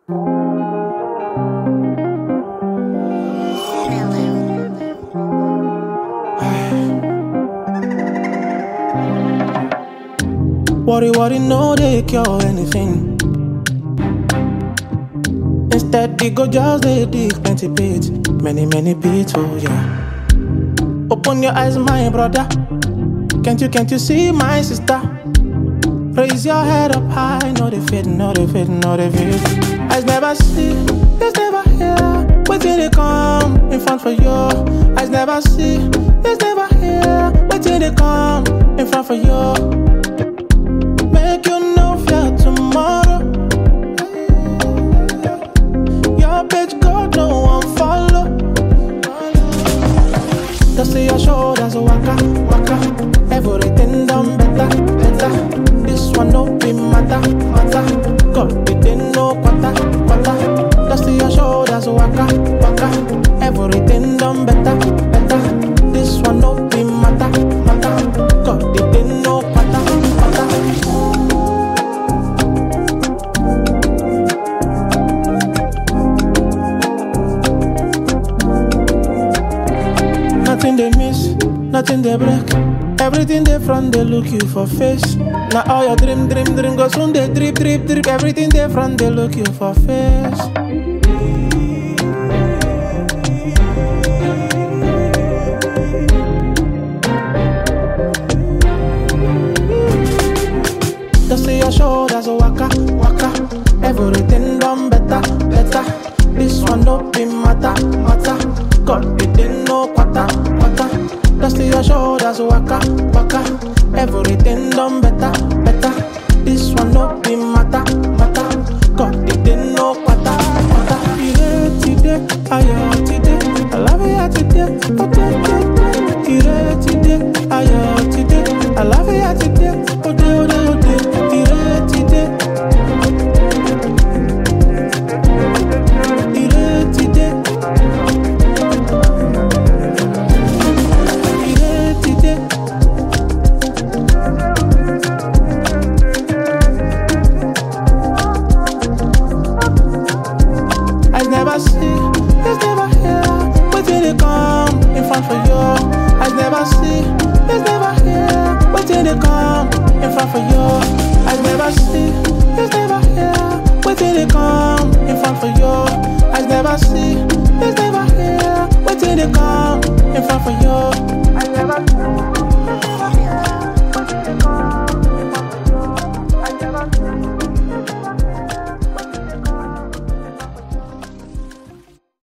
Worry, no, they cure anything. Instead, they go just they dig plenty pits. Many pits, oh yeah. Open your eyes, my brother. Can't you see my sister? Raise your head up high. No, they fit. Eyes never see, ears never hear. Wait till they come in front for you. Eyes never see, ears never hear. Wait till they come in front for you. Make you no fear tomorrow. Your bitch God no one follow. Just see your shoulders waka. Everything done better. This one no be matter. God it ain't no quarter. Just see your shoulders waka. Everything done better. This one no be matter. God it ain't no quarter. Nothing they miss, nothing they break. Everything they front, they look you for face. Now all your dream go soon they drip. Everything they front, they look you for face. Just see your shoulders waka. Everything done better. This one don't be matter. God it ain't no quarter. Just see your shoulders waka. Everything done better. This one no be matter. God it ain't no quarter. Ire today, ayo today. I love you today. Ire today, ayo today. I love you today. Ode. Ire today. Ire today. Never see, it's never hear. Wait till they come in front for you. Eyes never see, it's never hear. Wait till they come in front for you. Eyes never see, it's never hear. Wait till they come in front for you. Eyes never see, it's never hear. Wait till they come in front for you. Eyes never see.